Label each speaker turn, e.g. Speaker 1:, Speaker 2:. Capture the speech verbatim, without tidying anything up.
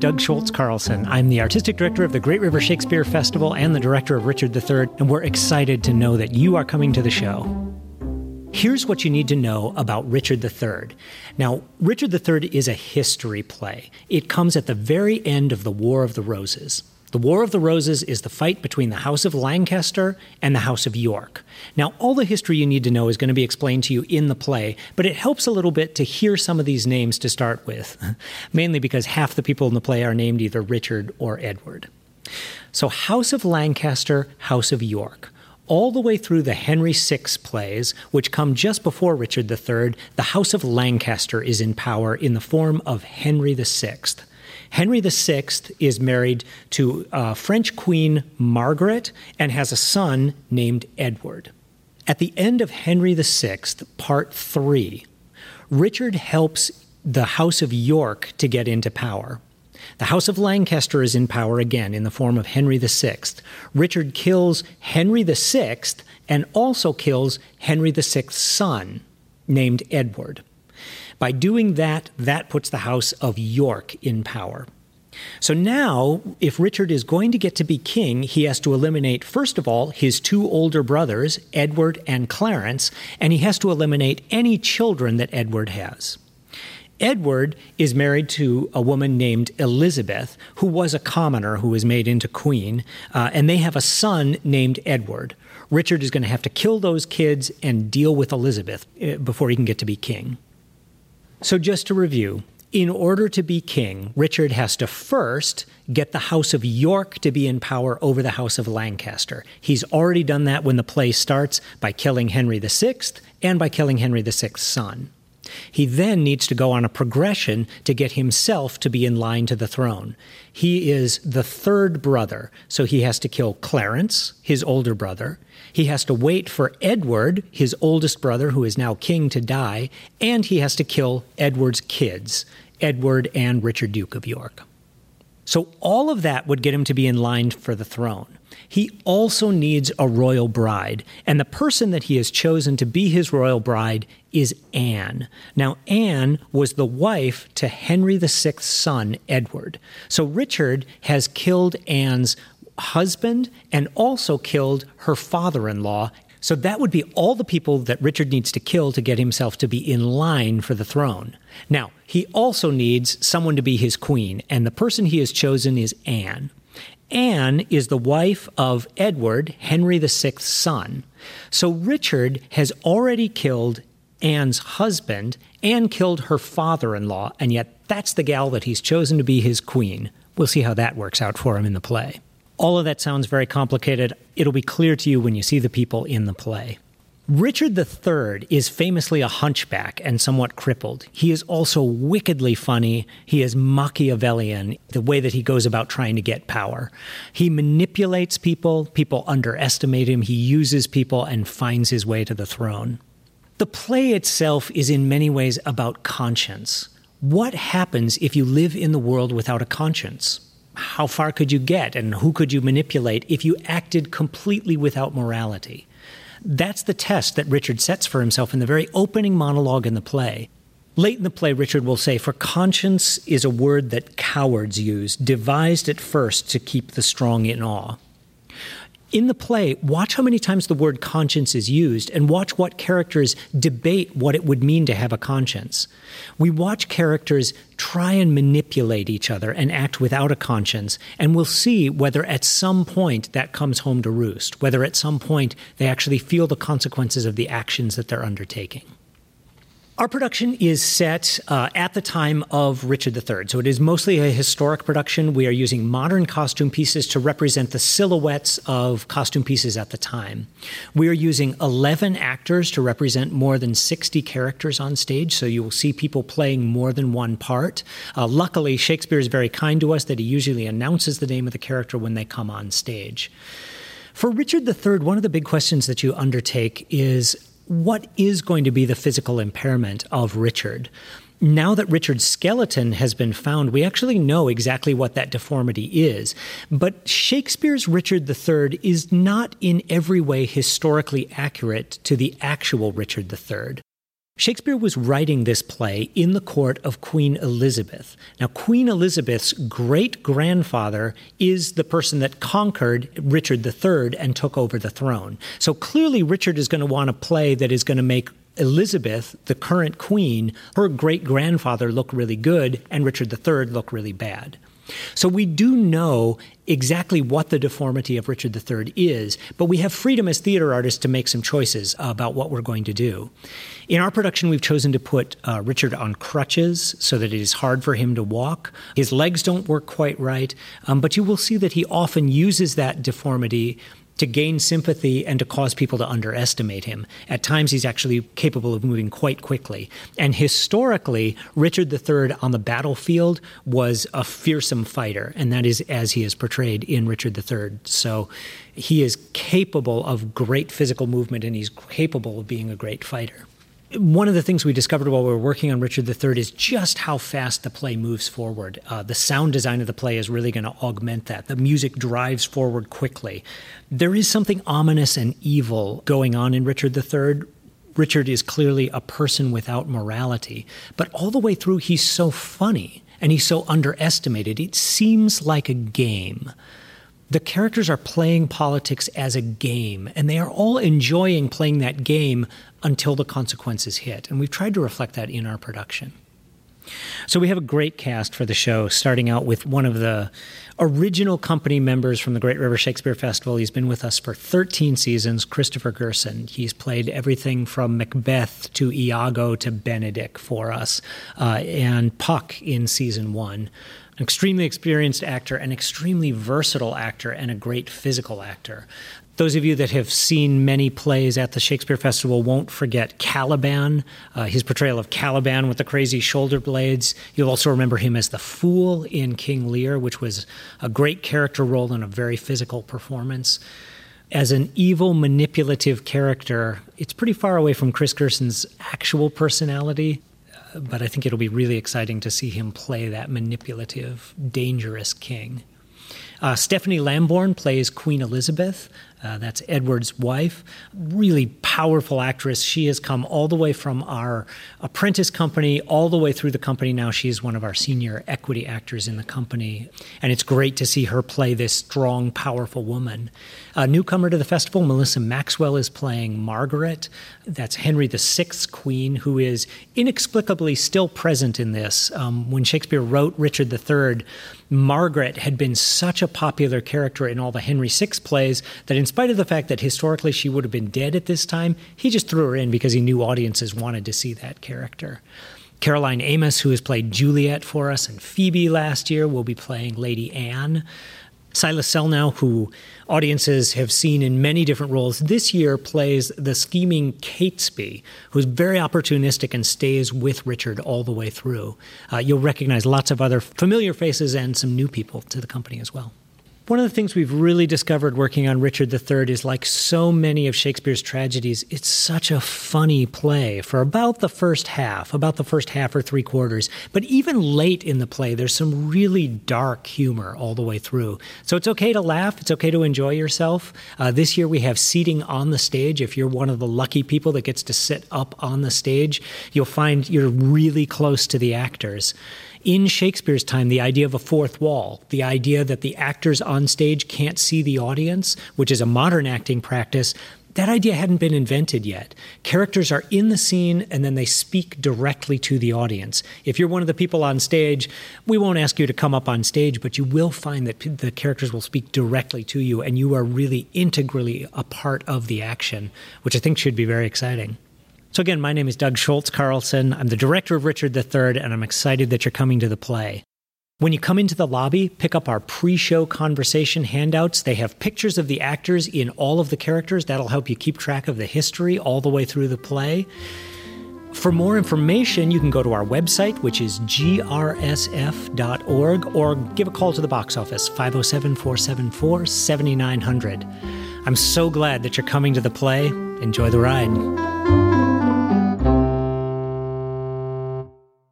Speaker 1: Doug Schultz Carlson. I'm the artistic director of the Great River Shakespeare Festival and the director of Richard the Third, and we're excited to know that you are coming to the show. Here's what you need to know about Richard the Third. Now, Richard the Third is a history play. It comes at the very end of the War of the Roses. The War of the Roses is the fight between the House of Lancaster and the House of York. Now, all the history you need to know is going to be explained to you in the play, but it helps a little bit to hear some of these names to start with, mainly because half the people in the play are named either Richard or Edward. So House of Lancaster, House of York. All the way through the Henry the Sixth plays, which come just before Richard the Third, the House of Lancaster is in power in the form of Henry the Sixth. Henry the Sixth is married to uh, French Queen Margaret and has a son named Edward. At the end of Henry the Sixth, Part three, Richard helps the House of York to get into power. The House of Lancaster is in power again in the form of Henry the Sixth. Richard kills Henry the Sixth and also kills Henry the Sixth's son, named Edward. By doing that, that puts the House of York in power. So now, if Richard is going to get to be king, he has to eliminate, first of all, his two older brothers, Edward and Clarence, and he has to eliminate any children that Edward has. Edward is married to a woman named Elizabeth, who was a commoner who was made into queen, uh, and they have a son named Edward. Richard is going to have to kill those kids and deal with Elizabeth uh, before he can get to be king. So just to review, in order to be king, Richard has to first get the House of York to be in power over the House of Lancaster. He's already done that when the play starts by killing Henry the Sixth and by killing Henry the Sixth's son. He then needs to go on a progression to get himself to be in line to the throne. He is the third brother, so he has to kill Clarence, his older brother. He has to wait for Edward, his oldest brother, who is now king, to die, and he has to kill Edward's kids, Edward and Richard, Duke of York. So all of that would get him to be in line for the throne. He also needs a royal bride, and the person that he has chosen to be his royal bride is Anne. Now, Anne was the wife to Henry the Sixth's son, Edward. So Richard has killed Anne's husband and also killed her father-in-law. So that would be all the people that Richard needs to kill to get himself to be in line for the throne. Now, he also needs someone to be his queen, and the person he has chosen is Anne. Anne is the wife of Edward, Henry the Sixth's son. So Richard has already killed Anne's husband and killed her father-in-law, and yet that's the gal that he's chosen to be his queen. We'll see how that works out for him in the play. All of that sounds very complicated. It'll be clear to you when you see the people in the play. Richard the Third is famously a hunchback and somewhat crippled. He is also wickedly funny. He is Machiavellian, the way that he goes about trying to get power. He manipulates people. People underestimate him. He uses people and finds his way to the throne. The play itself is in many ways about conscience. What happens if you live in the world without a conscience? How far could you get, and who could you manipulate if you acted completely without morality? That's the test that Richard sets for himself in the very opening monologue in the play. Late in the play, Richard will say, "For conscience is a word that cowards use, devised at first to keep the strong in awe." In the play, watch how many times the word conscience is used, and watch what characters debate what it would mean to have a conscience. We watch characters try and manipulate each other and act without a conscience, and we'll see whether at some point that comes home to roost, whether at some point they actually feel the consequences of the actions that they're undertaking. Our production is set uh, at the time of Richard the Third, so it is mostly a historic production. We are using modern costume pieces to represent the silhouettes of costume pieces at the time. We are using eleven actors to represent more than sixty characters on stage, so you will see people playing more than one part. Uh, luckily, Shakespeare is very kind to us that he usually announces the name of the character when they come on stage. For Richard the Third, one of the big questions that you undertake is, what is going to be the physical impairment of Richard? Now that Richard's skeleton has been found, we actually know exactly what that deformity is. But Shakespeare's Richard the Third is not in every way historically accurate to the actual Richard the Third. Shakespeare was writing this play in the court of Queen Elizabeth. Now, Queen Elizabeth's great-grandfather is the person that conquered Richard the Third and took over the throne. So clearly Richard is going to want a play that is going to make Elizabeth, the current queen, her great-grandfather look really good and Richard the Third look really bad. So we do know exactly what the deformity of Richard the Third is, but we have freedom as theater artists to make some choices about what we're going to do. In our production, we've chosen to put uh, Richard on crutches so that it is hard for him to walk. His legs don't work quite right, um, but you will see that he often uses that deformity to gain sympathy and to cause people to underestimate him. At times, he's actually capable of moving quite quickly. And historically, Richard the Third on the battlefield was a fearsome fighter, and that is as he is portrayed in Richard the Third. So he is capable of great physical movement, and he's capable of being a great fighter. One of the things we discovered while we were working on Richard the Third is just how fast the play moves forward. Uh, the sound design of the play is really going to augment that. The music drives forward quickly. There is something ominous and evil going on in Richard the Third. Richard is clearly a person without morality, but all the way through he's so funny and he's so underestimated. It seems like a game. The characters are playing politics as a game, and they are all enjoying playing that game until the consequences hit. And we've tried to reflect that in our production. So we have a great cast for the show, starting out with one of the original company members from the Great River Shakespeare Festival. He's been with us for thirteen seasons, Christopher Gerson. He's played everything from Macbeth to Iago to Benedick for us, uh, and Puck in season one. An extremely experienced actor, an extremely versatile actor, and a great physical actor. Those of you that have seen many plays at the Shakespeare Festival won't forget Caliban, uh, his portrayal of Caliban with the crazy shoulder blades. You'll also remember him as the Fool in King Lear, which was a great character role and a very physical performance. As an evil, manipulative character, it's pretty far away from Chris Gerson's actual personality. But I think it'll be really exciting to see him play that manipulative, dangerous king. Uh, Stephanie Lambourne plays Queen Elizabeth. Uh, that's Edward's wife. Really powerful actress. She has come all the way from our apprentice company all the way through the company. Now she is one of our senior equity actors in the company. And it's great to see her play this strong, powerful woman. A newcomer to the festival, Melissa Maxwell, is playing Margaret. That's Henry the Sixth's queen, who is inexplicably still present in this. Um, when Shakespeare wrote Richard the Third, Margaret had been such a popular character in all the Henry the Sixth plays that in spite of the fact that historically she would have been dead at this time, he just threw her in because he knew audiences wanted to see that character. Caroline Amos, who has played Juliet for us and Phoebe last year, will be playing Lady Anne. Silas Selnow, who audiences have seen in many different roles, this year plays the scheming Catesby, who's very opportunistic and stays with Richard all the way through. Uh, you'll recognize lots of other familiar faces and some new people to the company as well. One of the things we've really discovered working on Richard the Third is, like so many of Shakespeare's tragedies, it's such a funny play for about the first half, about the first half or three quarters. But even late in the play, there's some really dark humor all the way through. So it's okay to laugh. It's okay to enjoy yourself. Uh, this year we have seating on the stage. If you're one of the lucky people that gets to sit up on the stage, you'll find you're really close to the actors. In Shakespeare's time, the idea of a fourth wall, the idea that the actors on stage can't see the audience, which is a modern acting practice, that idea hadn't been invented yet. Characters are in the scene and then they speak directly to the audience. If you're one of the people on stage, we won't ask you to come up on stage, but you will find that the characters will speak directly to you and you are really integrally a part of the action, which I think should be very exciting. So again, my name is Doug Schultz Carlson. I'm the director of Richard the Third, and I'm excited that you're coming to the play. When you come into the lobby, pick up our pre-show conversation handouts. They have pictures of the actors in all of the characters. That'll help you keep track of the history all the way through the play. For more information, you can go to our website, which is g r s f dot org, or give a call to the box office, five oh seven, four seven four, seven nine zero zero. I'm so glad that you're coming to the play. Enjoy the ride.